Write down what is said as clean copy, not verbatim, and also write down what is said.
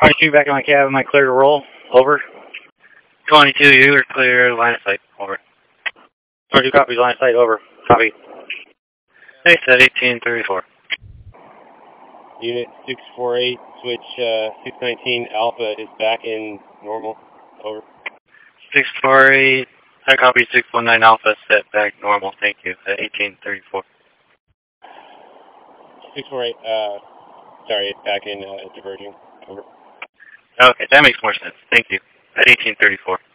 22 back in my cab. Am I clear to roll? Over. 22, you are clear. Line of sight. Over. 22 copies. Line of sight. Over. Copy. Hey, set 1834. Unit 648, switch 619 Alpha is back in normal. Over. 648. I copy 619 Alpha, set back normal. Thank you. At 1834. 648, sorry, it's back in diverging. Over. Okay, that makes more sense. Thank you. At 1834.